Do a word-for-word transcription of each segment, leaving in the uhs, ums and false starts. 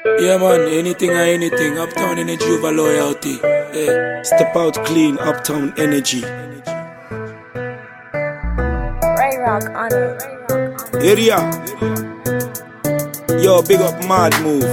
Yeah man, anything or anything, Uptown Energy over loyalty. Yeah. Step out clean, Uptown Energy. Ray Rock on it. Area. Yo, big up Mad Move.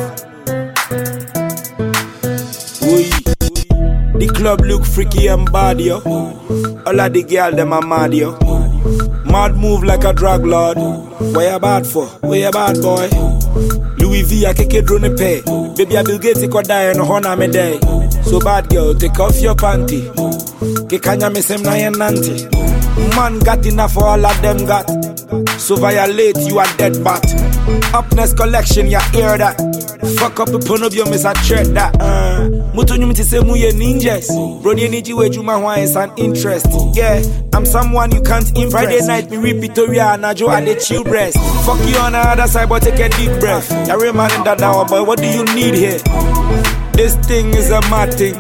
Oi. The club look freaky and bad, yo. All of the girls, them are mad, yo. Mad Move like a drug lord. What you bad for? What you bad, boy? Louis V, I kick it drone pay. Baby, I Bill Gates, could die and honor me day. So bad girl, take off your panty. Kikanya me sem na yen nanti. Man got enough for all of them got. So violate, you are dead bat. Upness collection, you hear that? Fuck up the pun of your miss a threat that. Uh, Mutu nyumiti se muye ninjas. Brody energy we juma why is an interest. Yeah, I'm someone you can't impress. Friday night me read Victoria and Ajo at the chill breast. Fuck you on the other side but take a deep breath. You're reminding that now boy, what do you need here? This thing is a mad thing.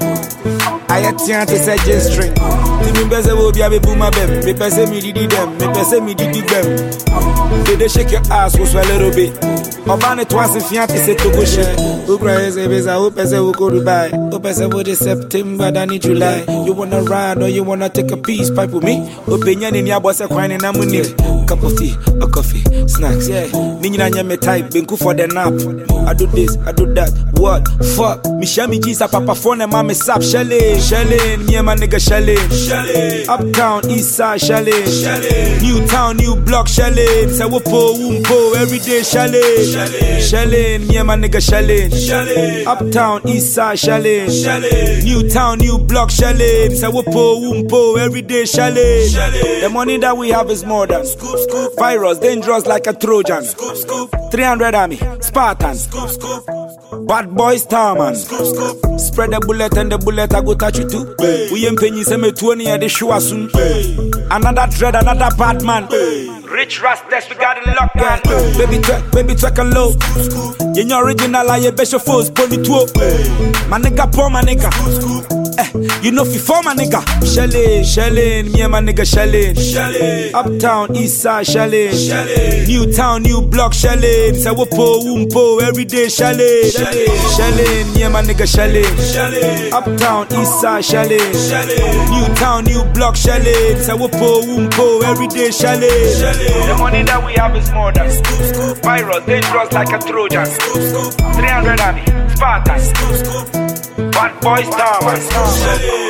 I attempt to say just string. Timi bese will be a booma bem. Me pese me didi dem. Me pese me didi dem. Did they shake your ass was a little bit. Obane twice in fianti se to go share. Who cries a beza, who pese who go to buy. Who pese for the September than in July. You wanna ride or you wanna take a piece pipe with me? Opinion in your boss a crying in a money. Cup of tea, a coffee, snacks, yeah. Nina nyame type, been cool for the nap. I do this, I do that. What? Fuck. Me shami G's a papa phone and mama sap. Chalet, chalet, me and my nigga chalet. Chalet. Uptown, east side, chalet. Chalet. New town, new block, chalet. Say whoop-o, whoop-o, every day, chalet. Chalet. Chalet, me and my nigga chalet. Chalet. Uptown, east side, chalet. Chalet. New town, new block, chalet. Say whoop-o, whoop-o, every day, chalet. Chalet. The money that we have is more than scoop, scoop. Virus, dangerous like a Trojan. Scoop, scoop. three hundred army, Spartan. Scoop, scoop. Bad boy Starman. Scoop, scoop. Spread the bullet and the bullet I go touch you too. Hey. We ain't penny same twenty at the show soon. Hey. Another dread, another bad man. Hey. Rich Rastas, we got it locked down. Hey. Baby twerk, baby twerk and low. Scoop, scoop. You know original, I bet your foes pony two. My nigga, poor my nigga. Scoop, scoop. Eh, you know fi for my nigga. Chalet, chalet, me and my nigga chalet. Chalet. Uptown, east side, chalet. Chalet. New town, new block, chalet. Say whoop-o, whoop-o, every day, chalet. Chalet, chalet, me and my nigga chalet. Chalet. Uptown, east side, chalet. Chalet. New town, new block, chalet. Say whoop-o, whoop-o, every day, chalet. Chalet. The money that we have is more than scoop, scoop. Virus, dangerous like a Trojan. Scoop, scoop. three hundred army, Spartan. Scoop, scoop. Bad boy Starman.